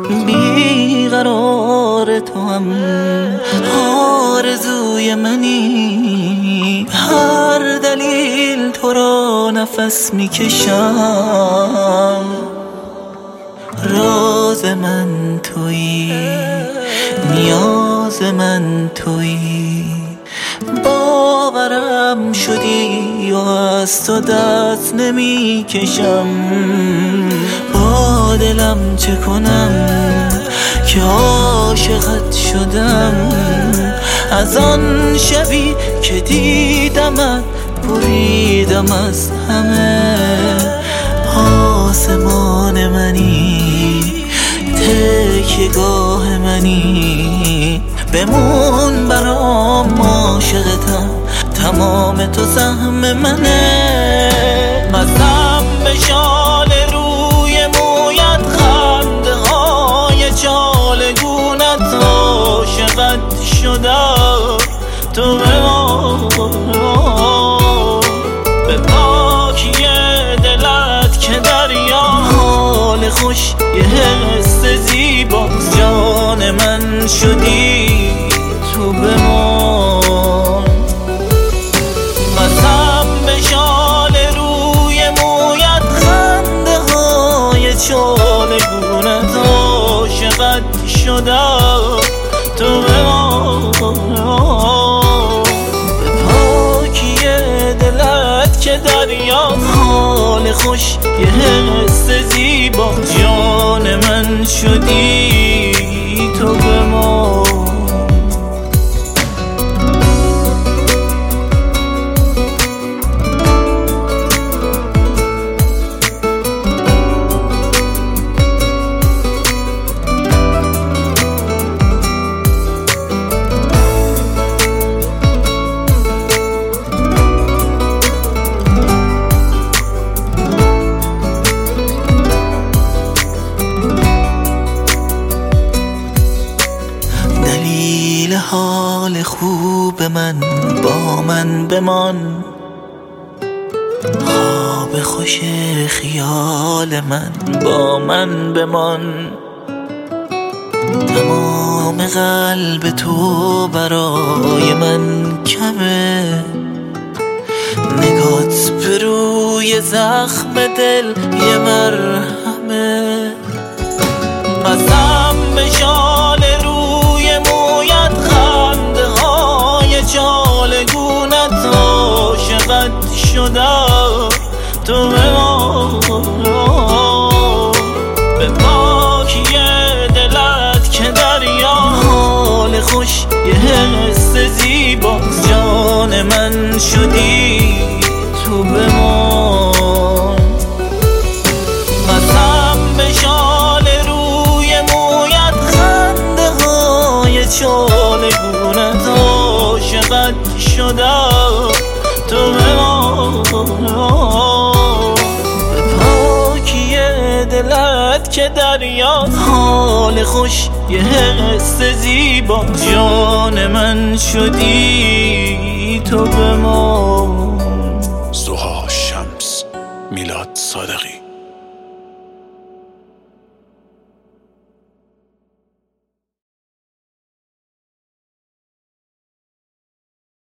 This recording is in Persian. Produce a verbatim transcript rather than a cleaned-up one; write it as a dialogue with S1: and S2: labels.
S1: بیقرار تو هم آرزوی منی، هر دلیل تو را نفس میکشم. راز من تویی، نیاز من تویی، باورم شدی و از تو دست نمی کشم. با دلم چه کنم که عاشقت شدم، از آن شبی که دیدمت بریدم از همه. آسمان منی، تکیه‌گاه منی، بمون برام عاشقتم، تمام تو سهم منه. مستم به شال روی مویت، خنده های چالگونت، عاشقت شدم تو به ما، به پاکی دلت که دریا، حال خوش یه حس زیبا، جان من شدی تو بمان. مستم به شال روی مویت، خنده های چالگونت، عاشقت شدم تو بمان، به پاکی دلت که دریا، حال خوش یه حس زیبا، جان من شدی تو بمان. حال خوب من با من بمان، خواب خوش خیال من با من بمان. تمام قلب تو برای من کمه، نگات به روی زخم دل یه مرهمه. مستم به شال روی مویت، خنده های چالگونت، عاشقت شدم تو به ما، به پاکی دلت که دریا، حال خوش یه حس زیبا، جان من شدی تو به ما. مستم به شال روی مویت، خنده های چالگونت، عاشقت شدم تو به ما، به پاکی دلت که دریا، حال خوش یه حس زیبا، جان من شدی تو به ما.